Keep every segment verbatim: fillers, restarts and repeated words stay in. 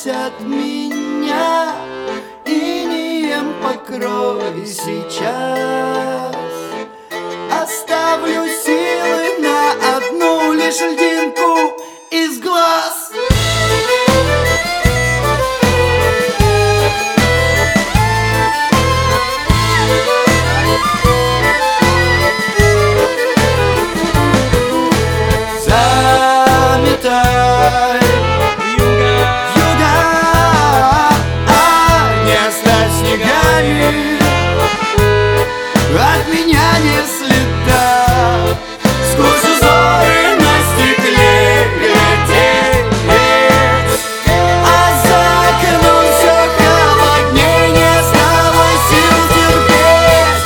осталось от меня, инеем покрой сейчас. Оставлю силы на одну лишь льдинку из глаз. Заметай вьюга, вьюга, а не оставь снегами от меня не следа. Сквозь узоры на стекле глядеть, а за окном все холодней, не осталось сил терпеть.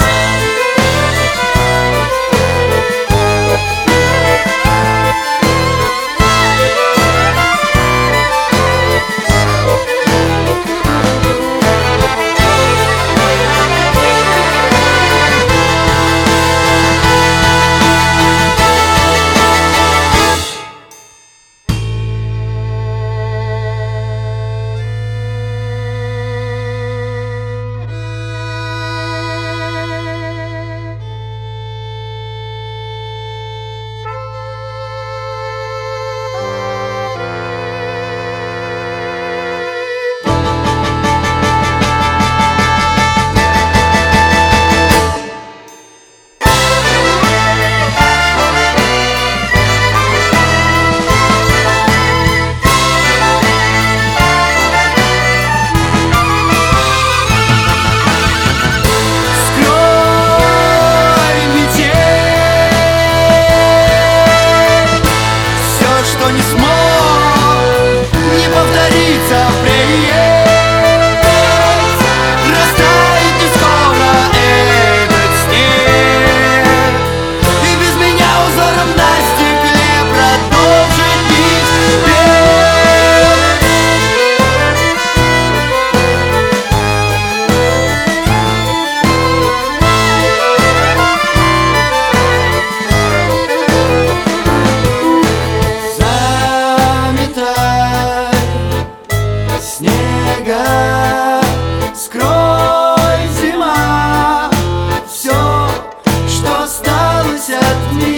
Не смог, не повторится приезд. Растает не скоро этот снег, и без меня узором на стекле продолжит бить бег. Снега, скрой, зима, все, что осталось от меня.